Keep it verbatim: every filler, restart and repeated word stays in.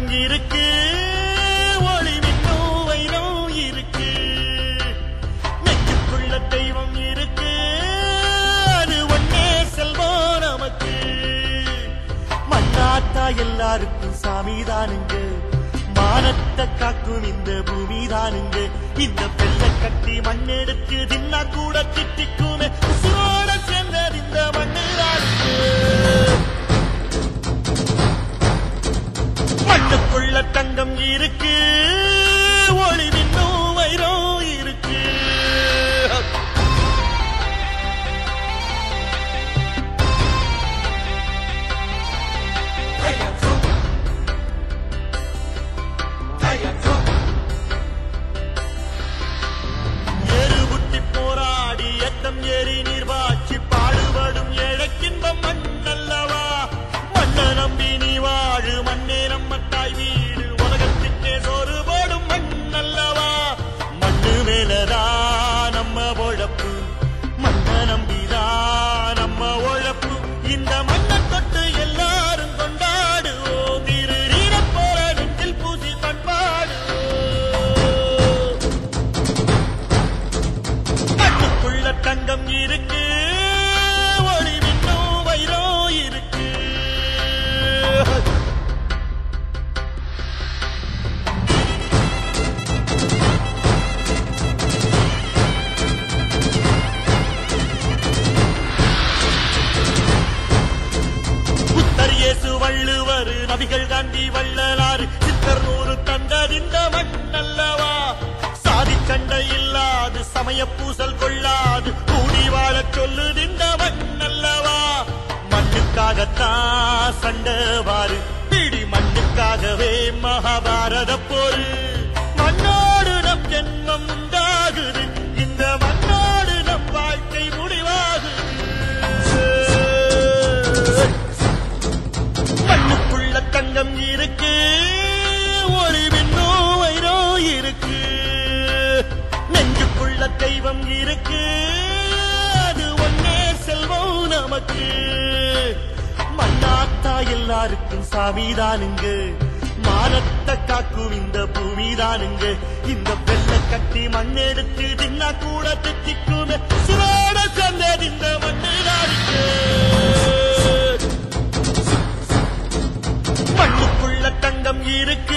தங்கம் இருக்கு, ஒளி மின்னும் வைரம் இருக்கு, நெஞ்சுக்குள்ள தெய்வம் இருக்கு, அது ஒன்னே செல்வம் நமக்கு. மண்ணாத்தா எல்லாருக்கும் சாமிதானுங்க, மானத்தை காக்கும் இந்த பூமி தானுங்க. இந்த பெல்ல கட்டி மண்ணெடுத்து தின்னா கூட திட்டிக்குமே, உசுரோட சேர்ந்தது இந்த மண்ணு தானுங்க. மண்ணுக்குள்ள தங்கம் இருக்கு, ஒளி மின்னும் வைரம் இருக்கு. எருபுட்டி போராடி எத்தம் ஏறி நீர்வாச்சி பாடுபடும் ஏழைக்கின்பம் மண்ணல்லவா. மண்ண நம்பி நீ வாழு, மண்ணே நம்ம தாய் வீடு, உலகத்திற்கே சோறு போடும் மண்ணல்லவா. மண்ணு மேலதான் நம்ம உழப்பு, மண்ண நம்பிதான் நம்ம உழப்பு. இந்த மண்ணை தொட்டு எல்லாரும் கொண்டாடுவோம், திரு நீரப் போல நெஞ்சில் பூசி பண்பாடுவோம். கண்ணுக்குள்ள தங்கம் இருக்கு, ஒளி மின்னும் வைரம் இருக்கு. புத்தர் இயேசு வள்ளுவர் நபிகள் காந்தி வள்ளலாறு சித்தர் நூறு தந்ததிந்த மண்ணல்லவா. சாதி சண்டை இல்லாது சமய பூசல் கொள்ளாது கூடி வாழச் சொல்லுதிந்த மண்ணல்லவா. மண்ணுக்காகத்தான் சண்டவாறு, பிடி மண்ணுக்காகவே மகாபாரத போரு. மண்ணோடு நம் ஜென்மம் உண்டாகுது, இந்த மண்ணோடு நம் வாழ்க்கை முடிவாகுது. மண்ணுக்குள்ள தங்கம் இருக்கு, ஒளி மின்னும் வைரம் இருக்கு, நெஞ்சுக்குள்ள தெய்வம் இருக்கு, அது ஒன்னே செல்வம் நமக்கு. மண்ணாத்தா எல்லாருக்கும் சாமிதானுங்க, மானத்தை காக்கும் இந்த பூமி தானுங்க. இந்த வெள்ள கட்டி மண்ணெடுத்து தின்னா கூட திட்டிக்குமே, சுரோட சேர்ந்தது இந்த மண்ணு தானுங்க. மண்ணுக்குள்ள தங்கம் இருக்கு,